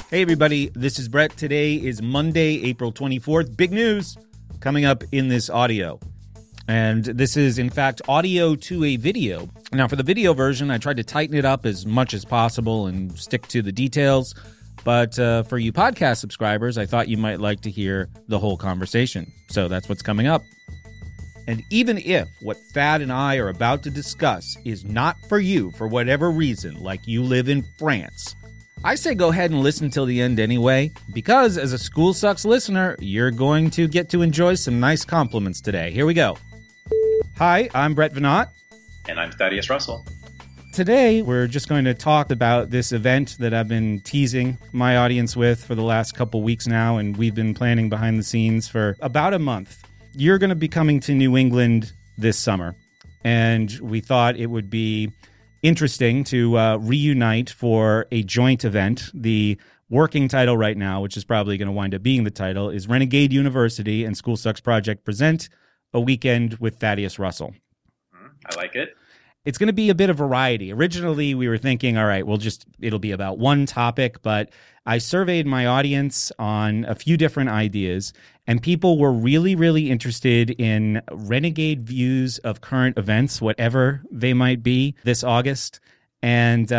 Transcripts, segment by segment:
Hey, everybody. This is Brett. Today is Monday, April 24th. Big news coming up in this audio. And this is, in fact, audio to a video. Now, for the video version, I tried to tighten it up as much as possible and stick to the details. But for you podcast subscribers, I thought you might like to hear the whole conversation. So that's what's coming up. And even if what Thad and I are about to discuss is not for you for whatever reason, like you live in France, I say go ahead and listen till the end anyway, because as a School Sucks listener, you're going to get to enjoy some nice compliments today. Here we go. Hi, I'm Brett Veinotte. And I'm Thaddeus Russell. Today, we're just going to talk about this event that I've been teasing my audience with for the last couple weeks now, and we've been planning behind the scenes for about a month. You're going to be coming to New England this summer, and we thought it would be interesting to reunite for a joint event. The working title right now, which is probably going to wind up being the title, is Renegade University and School Sucks Project present a weekend with Thaddeus Russell. I like it. It's going to be a bit of variety. Originally, we were thinking, all right, it'll be about one topic, but I surveyed my audience on a few different ideas, and people were really, really interested in renegade views of current events, whatever they might be, this August. And,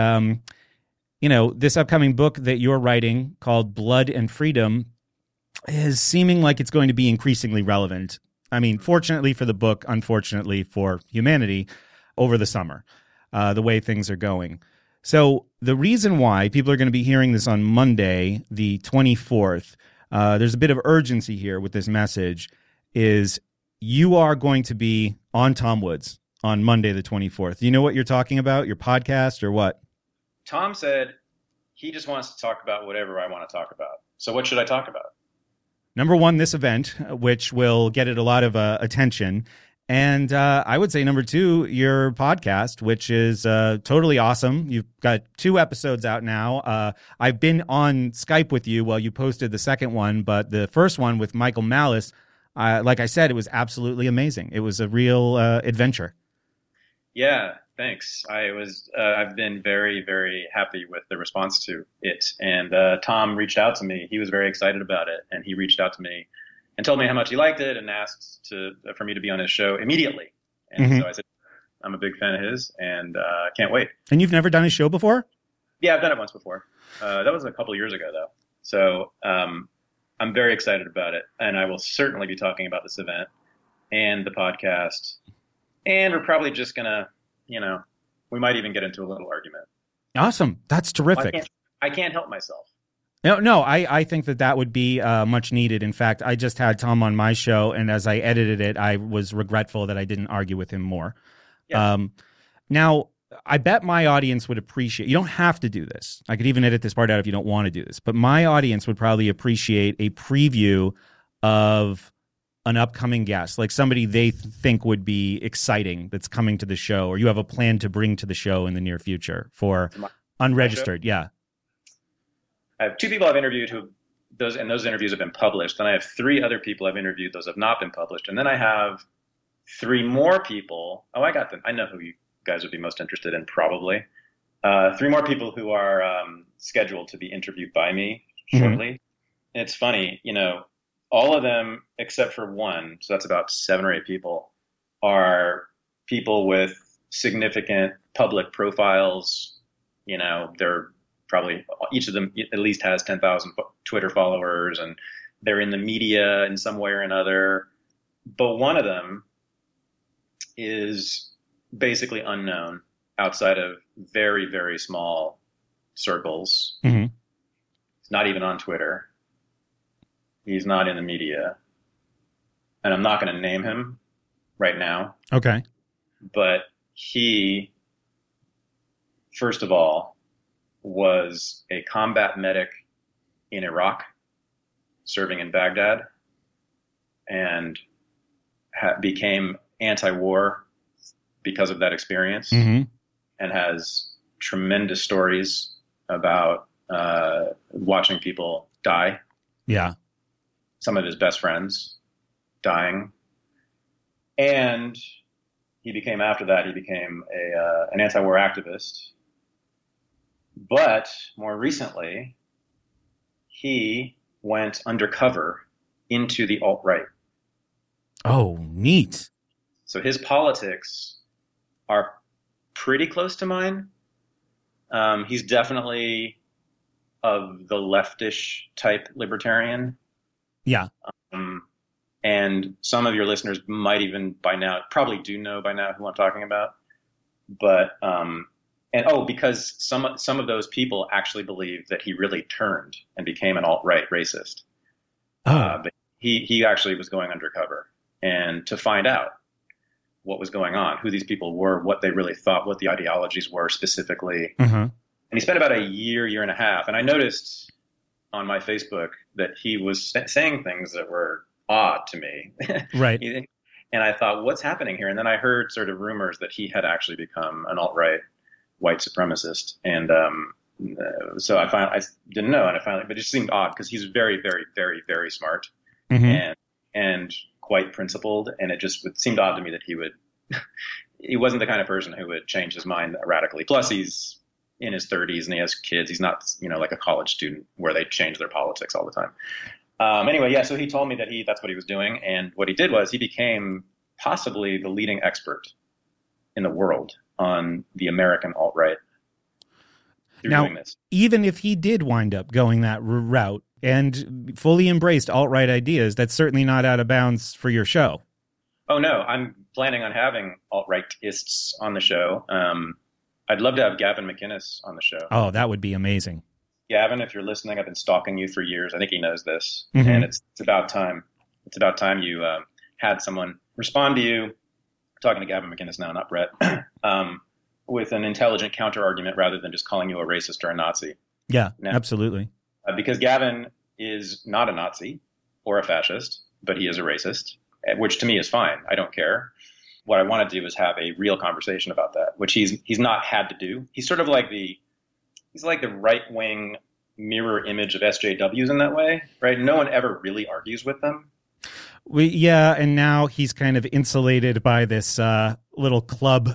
this upcoming book that you're writing called Blood and Freedom is seeming like it's going to be increasingly relevant. I mean, fortunately for the book, unfortunately for humanity, over the summer, the way things are going. So the reason why people are going to be hearing this on Monday, the 24th, there's a bit of urgency here with this message, is you are going to be on Tom Woods on Monday, the 24th. Do you know what you're talking about, your podcast or what? Tom said he just wants to talk about whatever I want to talk about. So what should I talk about? Number one, this event, which will get it a lot of attention. And I would say number two, your podcast, which is totally awesome. You've got 2 episodes out now. I've been on Skype with you while you posted the second one, but the first one with Michael Malice, like I said, it was absolutely amazing. It was a real adventure. Yeah, thanks. I've been very, very happy with the response to it. And Tom reached out to me. He was very excited about it, and he reached out to me and told me how much he liked it and asked for me to be on his show immediately. And so I said, I'm a big fan of his and can't wait. And you've never done his show before? Yeah, I've done it once before. That was a couple years ago, though. So I'm very excited about it. And I will certainly be talking about this event and the podcast. And we're probably just going to, we might even get into a little argument. Awesome. That's terrific. I can't help myself. No, I think that would be much needed. In fact, I just had Tom on my show, and as I edited it, I was regretful that I didn't argue with him more. Yeah. Now, I bet my audience would appreciate, you don't have to do this. I could even edit this part out if you don't want to do this, but my audience would probably appreciate a preview of an upcoming guest, like somebody they think would be exciting that's coming to the show, or you have a plan to bring to the show in the near future for unregistered. Yeah. I have 2 people I've interviewed those interviews have been published. And I have 3 other people I've interviewed. Those have not been published. And then I have 3 more people. Oh, I got them. I know who you guys would be most interested in, probably. 3 more people who are scheduled to be interviewed by me shortly. And it's funny, all of them except for one, so that's about 7 or 8 people, are people with significant public profiles. They're probably, each of them at least has 10,000 Twitter followers, and they're in the media in some way or another. But one of them is basically unknown outside of very, very small circles. He's not even on Twitter. He's not in the media. And I'm not going to name him right now. Okay. But he, first of all, was a combat medic in Iraq, serving in Baghdad, and became anti-war because of that experience, and has tremendous stories about watching people die. Yeah. Some of his best friends dying. And he became, after that, an anti-war activist. But more recently, he went undercover into the alt-right. Oh, neat. So his politics are pretty close to mine. He's definitely of the leftish type libertarian. Yeah. And some of your listeners might even probably do know by now who I'm talking about. But, because some of those people actually believe that he really turned and became an alt-right racist. But he actually was going undercover and to find out what was going on, who these people were, what they really thought, what the ideologies were specifically. And he spent about a year and a half. And I noticed on my Facebook that he was saying things that were odd to me. Right. And I thought, what's happening here? And then I heard sort of rumors that he had actually become an alt-right white supremacist. And so I didn't know. But it just seemed odd because he's very, very, very, very smart and quite principled. And it seemed odd to me that he wasn't the kind of person who would change his mind radically. Plus, he's in his 30s and he has kids. He's not, like a college student where they change their politics all the time. So he told me that that's what he was doing. And what he did was he became possibly the leading expert in the world on the American alt-right through doing this. Even if he did wind up going that route and fully embraced alt-right ideas, that's certainly not out of bounds for your show. Oh, no. I'm planning on having alt-rightists on the show. I'd love to have Gavin McInnes on the show. Oh, that would be amazing. Gavin, if you're listening, I've been stalking you for years. I think he knows this. And it's about time. It's about time you had someone respond to you. I'm talking to Gavin McInnes now, not Brett, with an intelligent counter-argument rather than just calling you a racist or a Nazi. Yeah, absolutely. Because Gavin is not a Nazi or a fascist, but he is a racist, which to me is fine. I don't care. What I want to do is have a real conversation about that, which he's not had to do. He's sort of like he's like the right-wing mirror image of SJWs in that way, right? No one ever really argues with them. And now he's kind of insulated by this little club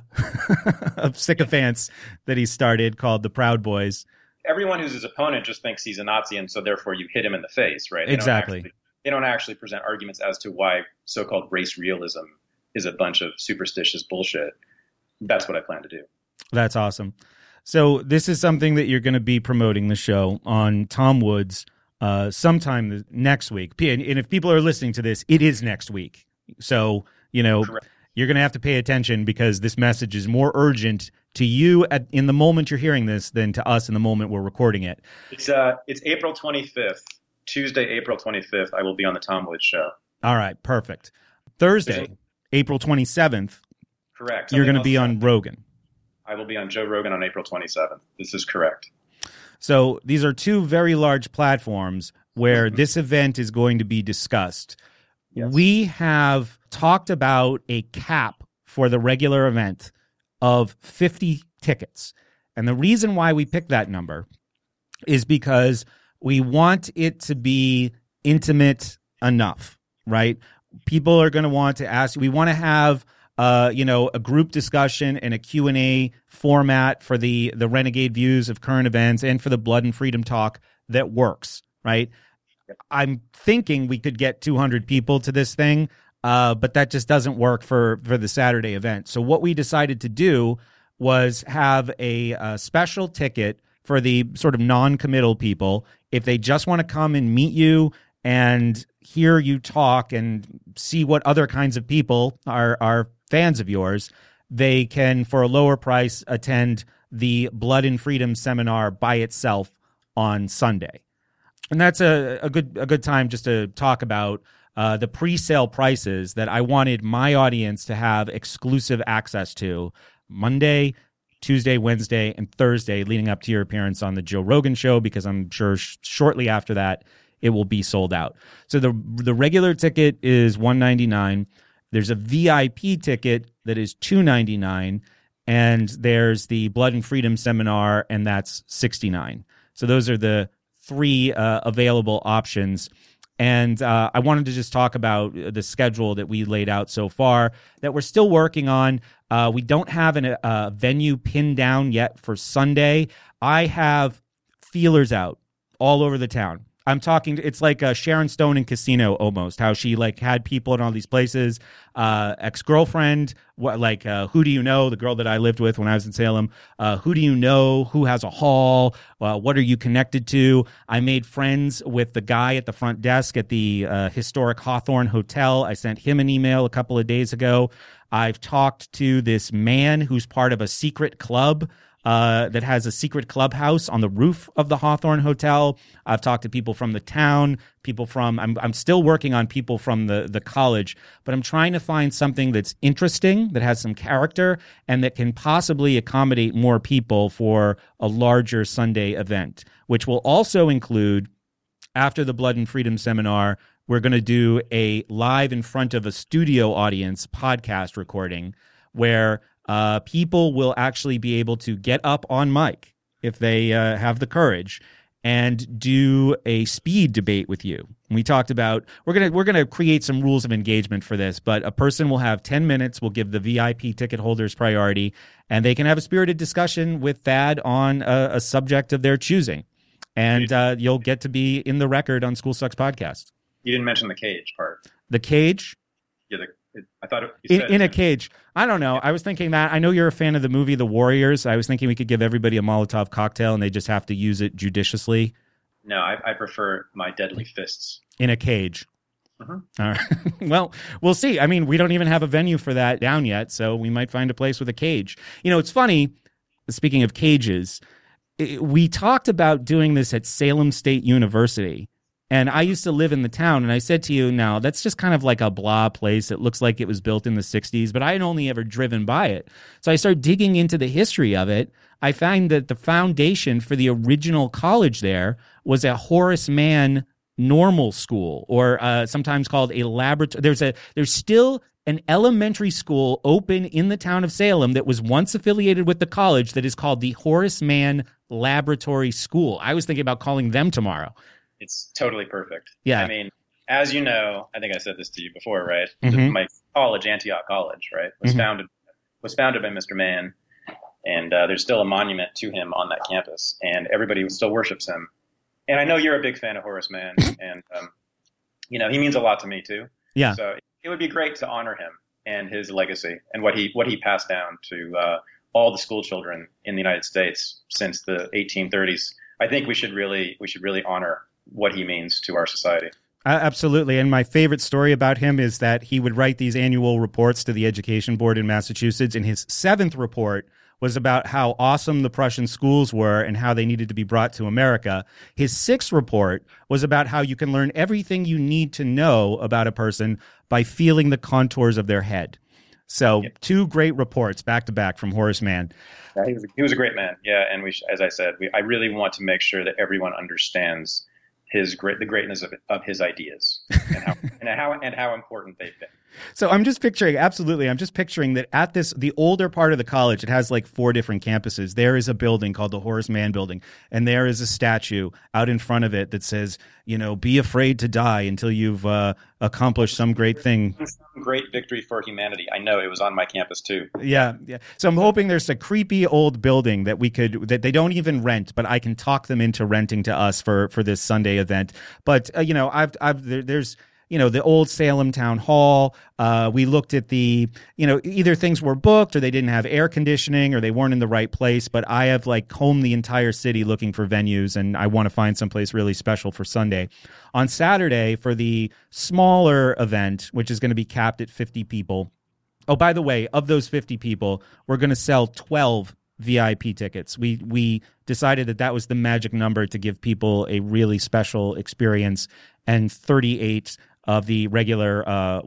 of sycophants that he started called the Proud Boys. Everyone who's his opponent just thinks he's a Nazi, and so therefore you hit him in the face, right? Exactly. They don't actually present arguments as to why so-called race realism is a bunch of superstitious bullshit. That's what I plan to do. That's awesome. So this is something that you're going to be promoting the show on Tom Woods sometime next week. And if people are listening to this, it is next week. So, Correct. You're going to have to pay attention because this message is more urgent to you in the moment you're hearing this than to us in the moment we're recording it. It's April 25th, Tuesday, April 25th. I will be on the Tom Woods show. All right, perfect. Thursday, April 27th. Correct. You're going to be on Rogan. I will be on Joe Rogan on April 27th. This is correct. So these are two very large platforms where this event is going to be discussed. Yes. We have talked about a cap for the regular event of 50 tickets. And the reason why we picked that number is because we want it to be intimate enough, right? People are going to want to ask. We want to have a group discussion and a Q&A format for the renegade views of current events and for the Blood and Freedom talk that works, right? I'm thinking we could get 200 people to this thing, but that just doesn't work for the Saturday event. So what we decided to do was have a special ticket for the sort of non-committal people. If they just want to come and meet you and hear you talk and see what other kinds of people are fans of yours, they can, for a lower price, attend the Blood and Freedom seminar by itself on Sunday. And that's a good time just to talk about the pre-sale prices that I wanted my audience to have exclusive access to Monday, Tuesday, Wednesday, and Thursday leading up to your appearance on the Joe Rogan show, because I'm sure shortly after that it will be sold out. So the regular ticket is $199. There's a VIP ticket that is $299, and there's the Blood and Freedom seminar, and that's $69. So those are the three available options. And I wanted to just talk about the schedule that we laid out so far that we're still working on. We don't have a venue pinned down yet for Sunday. I have feelers out all over the town. I'm talking. It's like Sharon Stone in Casino almost. How she like had people in all these places. Ex-girlfriend. What like who do you know? The girl that I lived with when I was in Salem. Who do you know? Who has a hall? What are you connected to? I made friends with the guy at the front desk at the historic Hawthorne Hotel. I sent him an email a couple of days ago. I've talked to this man who's part of a secret club. That has a secret clubhouse on the roof of the Hawthorne Hotel. I've talked to people from the town, people from, I'm still working on people from the college, but I'm trying to find something that's interesting, that has some character, and that can possibly accommodate more people for a larger Sunday event, which will also include, after the Blood and Freedom seminar, we're going to do a live in front of a studio audience podcast recording where people will actually be able to get up on mic if they have the courage and do a speed debate with you. We talked about we're gonna create some rules of engagement for this, but a person will have 10 minutes. We'll give the VIP ticket holders priority, and they can have a spirited discussion with Thad on a subject of their choosing. And you'll get to be in the record on School Sucks podcast. You didn't mention the cage part. The cage? Yeah, I thought you said in a cage. I don't know. I was thinking that. I know you're a fan of the movie The Warriors. I was thinking we could give everybody a Molotov cocktail and they just have to use it judiciously. No, I prefer my deadly fists. In a cage. Mm-hmm. All right. Well, we'll see. I mean, we don't even have a venue for that down yet, so we might find a place with a cage. You know, it's funny, speaking of cages, we talked about doing this at Salem State University. And I used to live in the town, and I said to you, now, that's just kind of like a blah place. It looks like it was built in the 60s, but I had only ever driven by it. So I started digging into the history of it. I find that the foundation for the original college there was a Horace Mann normal school, or sometimes called a laboratory. There's still an elementary school open in the town of Salem that was once affiliated with the college that is called the Horace Mann Laboratory School. I was thinking about calling them tomorrow. It's totally perfect. Yeah. I mean, as you know, I think I said this to you before, right? Mm-hmm. My college, Antioch College, right, was founded by Mr. Mann, and there's still a monument to him on that campus, and everybody still worships him. And I know you're a big fan of Horace Mann, and you know, he means a lot to me too. Yeah. So it would be great to honor him and his legacy and what he passed down to all the school children in the United States since the 1830s. I think we should really honor what he means to our society. Absolutely. And my favorite story about him is that he would write these annual reports to the Education Board in Massachusetts. And his 7th report was about how awesome the Prussian schools were and how they needed to be brought to America. His 6th report was about how you can learn everything you need to know about a person by feeling the contours of their head. So 2 great reports back to back from Horace Mann. Yeah, he was a great man. Yeah. And as I said, I really want to make sure that everyone understands the greatness of his ideas and how important they've been. So I'm just picturing that at the older part of the college, it has like 4 different campuses. There is a building called the Horace Mann Building, and there is a statue out in front of it that says, you know, be afraid to die until you've accomplished some great thing. Some great victory for humanity. I know it was on my campus too. Yeah. So I'm hoping there's a creepy old building that that they don't even rent, but I can talk them into renting to us for this Sunday event. But you know, there's you know, the old Salem Town Hall. We looked at either things were booked or they didn't have air conditioning or they weren't in the right place. But I have like combed the entire city looking for venues, and I want to find someplace really special for Sunday. On Saturday, for the smaller event, which is going to be capped at 50 people. Oh, by the way, of those 50 people, we're going to sell 12 VIP tickets. We decided that was the magic number to give people a really special experience, and 38 of the regular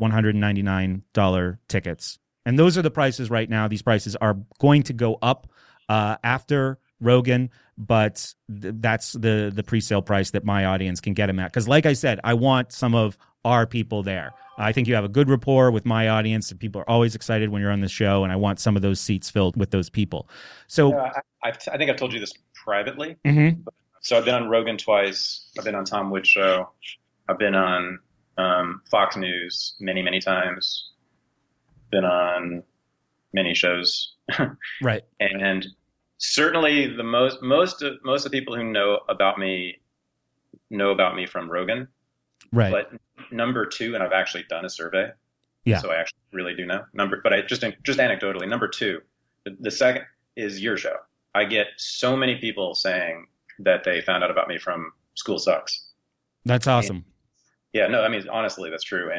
$199 tickets. And those are the prices right now. These prices are going to go up after Rogan, but that's the pre-sale price that my audience can get them at. Because like I said, I want some of our people there. I think you have a good rapport with my audience, and people are always excited when you're on the show, and I want some of those seats filled with those people. So I think I've told you this privately. Mm-hmm. So I've been on Rogan twice. I've been on Tom Woods' show. I've been on Fox News many, many times. Been on many shows. Right. And certainly the most of the people who know about me know about me from Rogan, Right. but number two, and I've actually done a survey, Yeah. so I actually really do know. But I just anecdotally, number two, the second is your show. I get so many people saying that they found out about me from School Sucks. That's awesome. Yeah, no, I mean honestly, that's true,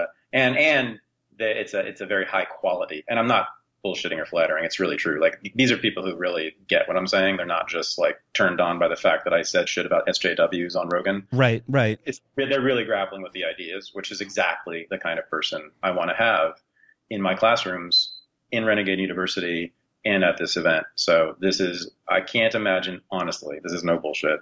it's a very high quality, and I'm not bullshitting or flattering. It's really true. Like these are people who really get what I'm saying. They're not just like turned on by the fact that I said shit about SJWs on Rogan. Right. Right. They're really grappling with the ideas, which is exactly the kind of person I want to have in my classrooms, in Renegade University, and at this event. So I can't imagine, honestly, this is no bullshit.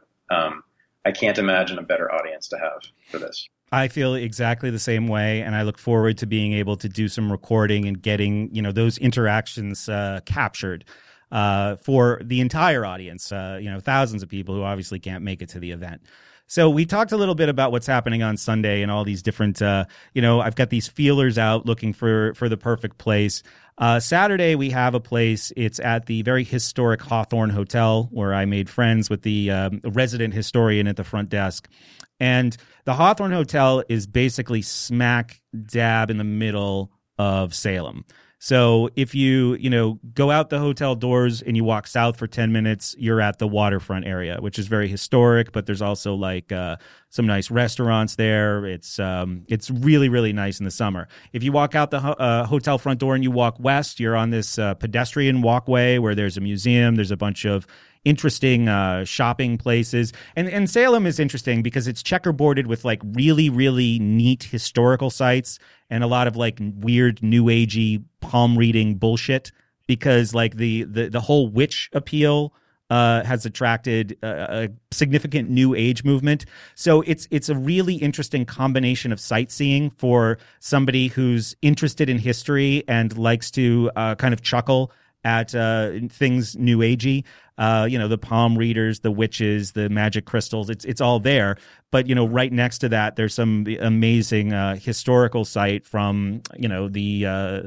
I can't imagine a better audience to have for this. I feel exactly the same way, and I look forward to being able to do some recording and getting, those interactions captured for the entire audience, thousands of people who obviously can't make it to the event. So we talked a little bit about what's happening on Sunday and all these different, I've got these feelers out looking for the perfect place. Saturday, we have a place. It's at the very historic Hawthorne Hotel, where I made friends with the resident historian at the front desk. And the Hawthorne Hotel is basically smack dab in the middle of Salem. So if you, go out the hotel doors and you walk south for 10 minutes, you're at the waterfront area, which is very historic, but there's also like some nice restaurants there. It's really, really nice in the summer. If you walk out the hotel front door and you walk west, you're on this pedestrian walkway where there's a museum. There's a bunch of interesting shopping places. And Salem is interesting because it's checkerboarded with like really, really neat historical sites and a lot of like weird new agey palm reading bullshit, because like the whole witch appeal has attracted a significant new age movement. So it's a really interesting combination of sightseeing for somebody who's interested in history and likes to kind of chuckle at things new agey. The palm readers, the witches, the magic crystals, it's all there. But, right next to that, there's some amazing historical site from, the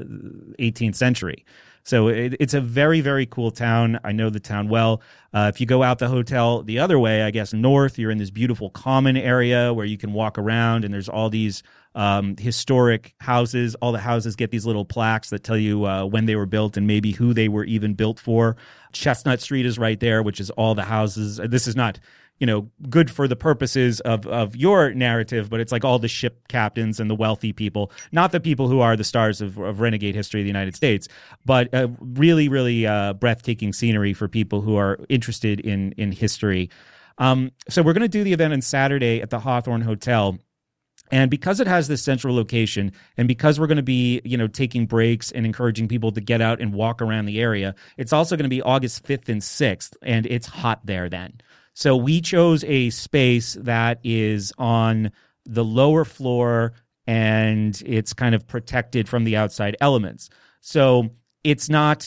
18th century. So it's a very, very cool town. I know the town well. If you go out the hotel the other way, I guess north, you're in this beautiful common area where you can walk around, and there's all these historic houses. All the houses get these little plaques that tell you when they were built and maybe who they were even built for. Chestnut Street is right there, which is all the houses. This is not, good for the purposes of your narrative, but it's like all the ship captains and the wealthy people, not the people who are the stars of renegade history of the United States, but really, really breathtaking scenery for people who are interested in history. So we're going to do the event on Saturday at the Hawthorne Hotel. And because it has this central location, and because we're going to be, taking breaks and encouraging people to get out and walk around the area, it's also going to be August 5th and 6th, and it's hot there then. So we chose a space that is on the lower floor, and it's kind of protected from the outside elements. So it's not,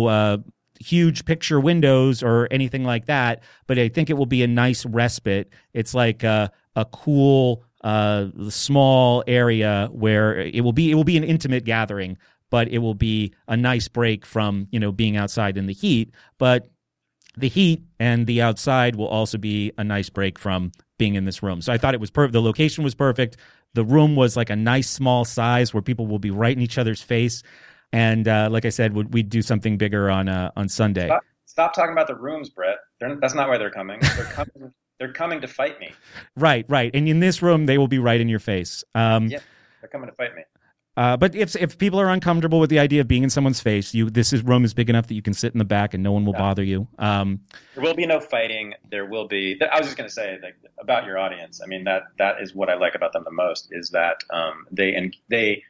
huge picture windows or anything like that, but I think it will be a nice respite. It's like a cool small area where it will be an intimate gathering, but it will be a nice break from being outside in the heat. But the heat and the outside will also be a nice break from being in this room. So I thought it was perfect. The location was perfect. The room was like a nice small size where people will be right in each other's face. And like I said, we'd do something bigger on Sunday. Stop talking about the rooms, Brett. That's not why they're coming. They're coming to fight me. Right. And in this room, they will be right in your face. Yeah, they're coming to fight me. But if people are uncomfortable with the idea of being in someone's face, this room is big enough that you can sit in the back and no one will bother you. There will be no fighting. There will be. I was just going to say about your audience. I mean, that is what I like about them the most, is that they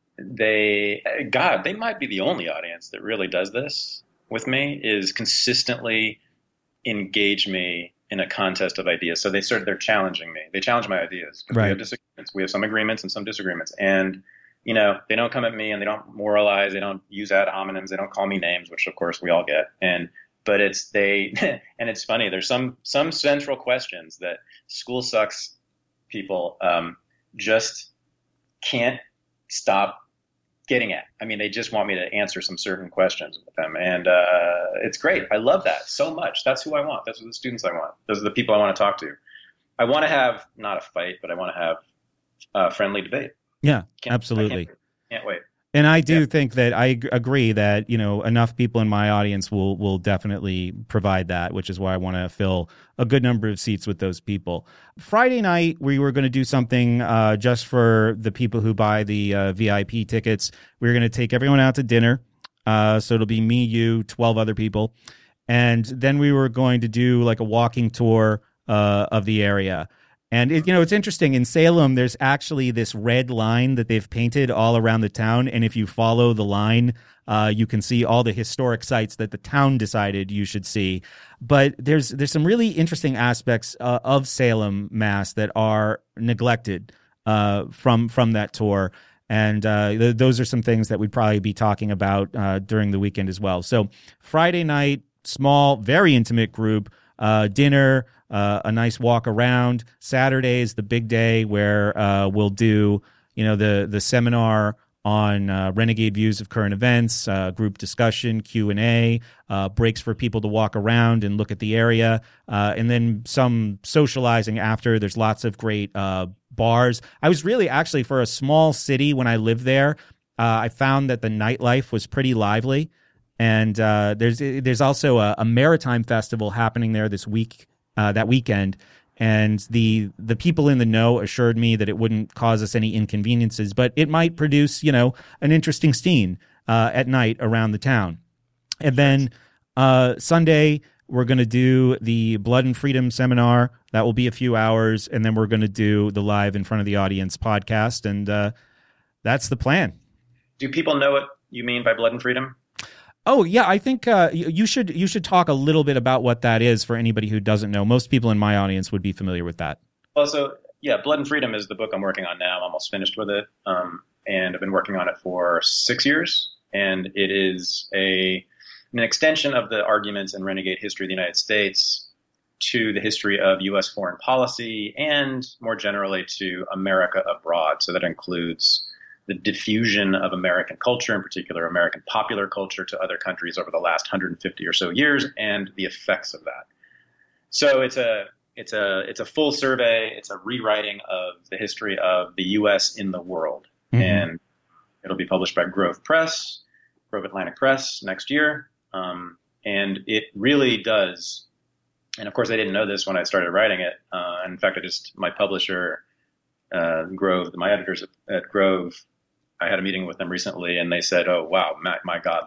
might be the only audience that really does this with me, is consistently engage me in a contest of ideas. So they're challenging me. They challenge my ideas. Right. We have disagreements. We have some agreements and some disagreements. And, they don't come at me and they don't moralize. They don't use ad hominems. They don't call me names, which of course we all get. But and it's funny. There's some central questions that School Sucks people just can't stop getting at. I mean, they just want me to answer some certain questions with them. And it's great. I love that so much. That's who I want. Those are the students I want. Those are the people I want to talk to. I want to have not a fight, but I want to have a friendly debate. Yeah, Can't, absolutely. can't wait. And I do think that I agree that, enough people in my audience will definitely provide that, which is why I want to fill a good number of seats with those people. Friday night, we were going to do something just for the people who buy the VIP tickets. We were going to take everyone out to dinner. So it'll be me, you, 12 other people. And then we were going to do like a walking tour of the area. And it's interesting. In Salem, there's actually this red line that they've painted all around the town. And if you follow the line, you can see all the historic sites that the town decided you should see. But there's some really interesting aspects of Salem, Mass, that are neglected from that tour. And those are some things that we'd probably be talking about during the weekend as well. So Friday night, small, very intimate group, dinner, a nice walk around. Saturday is the big day where we'll do, the seminar on renegade views of current events, group discussion, Q&A, breaks for people to walk around and look at the area, and then some socializing after. There's lots of great bars. I was really actually, for a small city when I lived there, I found that the nightlife was pretty lively. And there's also a maritime festival happening there this week, that weekend. And the people in the know assured me that it wouldn't cause us any inconveniences, but it might produce, an interesting scene at night around the town. And then Sunday, we're going to do the Blood and Freedom seminar. That will be a few hours. And then we're going to do the live in front of the audience podcast. And that's the plan. Do people know what you mean by Blood and Freedom? Oh, yeah, I think you should talk a little bit about what that is for anybody who doesn't know. Most people in my audience would be familiar with that. Well, so, Blood and Freedom is the book I'm working on now. I'm almost finished with it, and I've been working on it for 6 years. And it is an extension of the arguments in Renegade History of the United States to the history of U.S. foreign policy and, more generally, to America abroad. So that includes the diffusion of American culture, in particular American popular culture, to other countries over the last 150 or so years, and the effects of that. So it's a full survey. It's a rewriting of the history of the U.S. in the world, and it'll be published by Grove Atlantic Press next year. And it really does. And of course, I didn't know this when I started writing it. In fact, my publisher, Grove, my editors at Grove, I had a meeting with them recently, and they said, "Oh, wow, my God,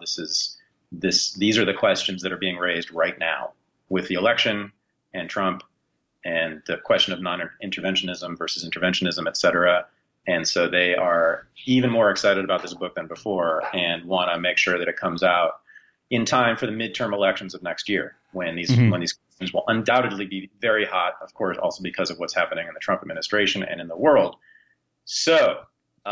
these are the questions that are being raised right now with the election and Trump and the question of non-interventionism versus interventionism, et cetera." And so they are even more excited about this book than before and want to make sure that it comes out in time for the midterm elections of next year, when these questions will undoubtedly be very hot, of course, also because of what's happening in the Trump administration and in the world. So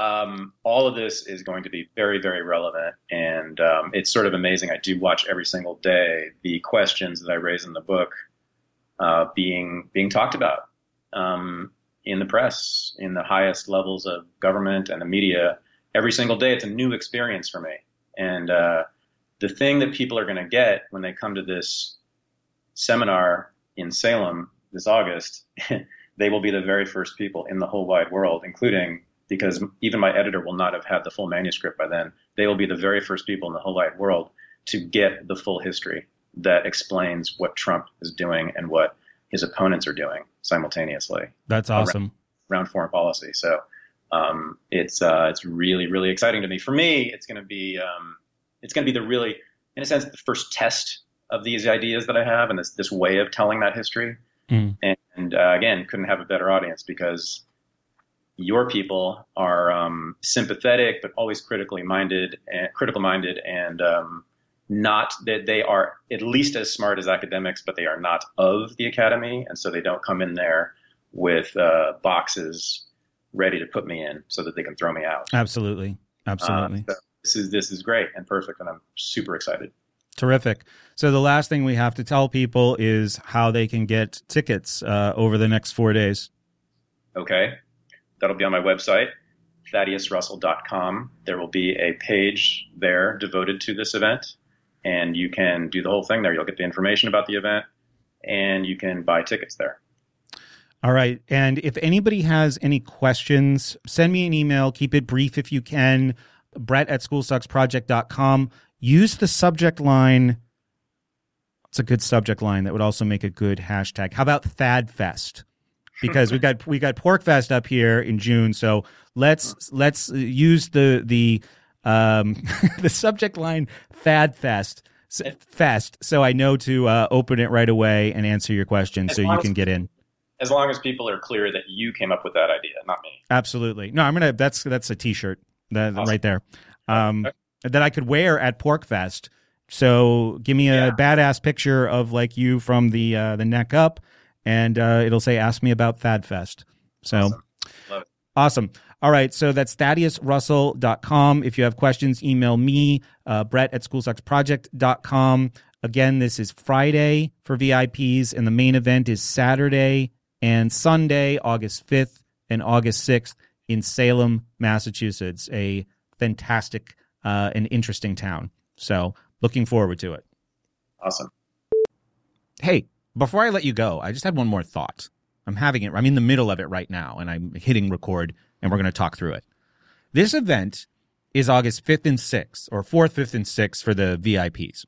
all of this is going to be very, very relevant, and it's sort of amazing. I do watch every single day the questions that I raise in the book being talked about in the press, in the highest levels of government and the media. Every single day, it's a new experience for me. And the thing that people are going to get when they come to this seminar in Salem this August, they will be the very first people in the whole wide world, including, because even my editor will not have had the full manuscript by then, they will be the very first people in the whole wide world to get the full history that explains what Trump is doing and what his opponents are doing simultaneously. That's awesome. Around foreign policy. So it's really, really exciting to me. For me, it's going to be the really, in a sense, the first test of these ideas that I have and this way of telling that history. And again, couldn't have a better audience, because your people are sympathetic, but always critical minded, and not that they are at least as smart as academics, but they are not of the academy, and so they don't come in there with boxes ready to put me in so that they can throw me out. Absolutely. So this is great and perfect, and I'm super excited. Terrific. So the last thing we have to tell people is how they can get tickets over the next 4 days. Okay. That'll be on my website, ThaddeusRussell.com. There will be a page there devoted to this event, and you can do the whole thing there. You'll get the information about the event, and you can buy tickets there. All right. And if anybody has any questions, send me an email. Keep it brief if you can. Brett@schoolsucksproject.com. Use the subject line. It's a good subject line that would also make a good hashtag. How about FadFest? Because we got PorcFest up here in June, so let's use the the subject line FadFest so I know to open it right away and answer your question so you can get in. As long as people are clear that you came up with that idea, not me. Absolutely. No, that's a T-shirt awesome. Right there that I could wear at PorcFest. So give me a badass picture of like you from the neck up, and it'll say "Ask me about FadFest." So awesome. Love it. Awesome. All right, so that's ThaddeusRussell.com. If you have questions, email me, Brett@SchoolSucksProject.com. Again, this is Friday for VIPs, and the main event is Saturday and Sunday, August 5th and August 6th in Salem, Massachusetts, a fantastic and interesting town. So looking forward to it. Awesome. Hey, before I let you go, I just had one more thought. I'm in the middle of it right now, and I'm hitting record, and we're going to talk through it. This event is August 5th and 6th, or 4th, 5th, and 6th for the VIPs.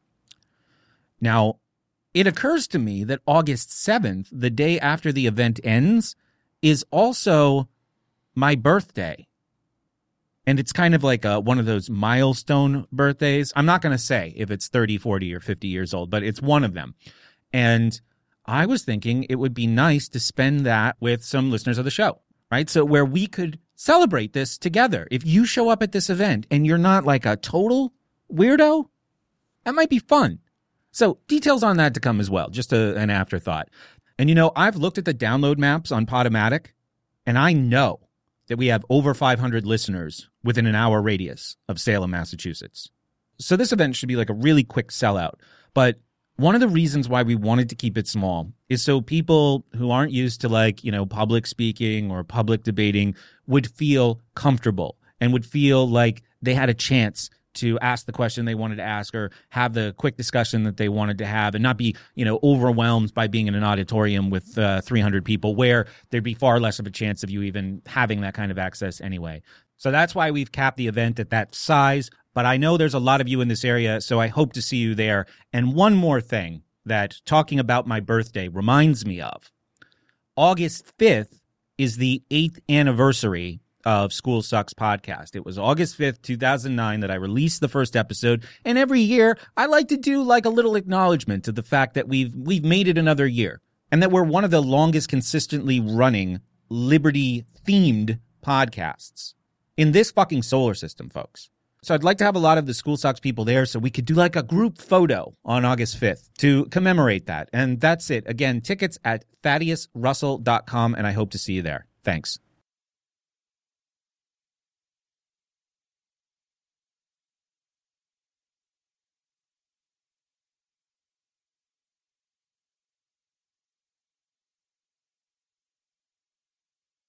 Now, it occurs to me that August 7th, the day after the event ends, is also my birthday. And it's kind of like one of those milestone birthdays. I'm not going to say if it's 30, 40, or 50 years old, but it's one of them. And I was thinking it would be nice to spend that with some listeners of the show, right? So where we could celebrate this together. If you show up at this event and you're not like a total weirdo, that might be fun. So details on that to come as well, just an afterthought. And I've looked at the download maps on Podomatic, and I know that we have over 500 listeners within an hour radius of Salem, Massachusetts. So this event should be like a really quick sellout. But one of the reasons why we wanted to keep it small is so people who aren't used to public speaking or public debating would feel comfortable and would feel like they had a chance to ask the question they wanted to ask or have the quick discussion that they wanted to have and not be, overwhelmed by being in an auditorium with 300 people where there'd be far less of a chance of you even having that kind of access anyway. So that's why we've capped the event at that size. But I know there's a lot of you in this area, so I hope to see you there. And one more thing that talking about my birthday reminds me of. August 5th is the 8th anniversary of School Sucks podcast. It was August 5th, 2009 that I released the first episode. And every year I like to do like a little acknowledgement to the fact that we've made it another year and that we're one of the longest consistently running Liberty themed podcasts in this fucking solar system, folks. So I'd like to have a lot of the School Sucks people there so we could do like a group photo on August 5th to commemorate that. And that's it. Again, tickets at ThaddeusRussell.com, and I hope to see you there. Thanks.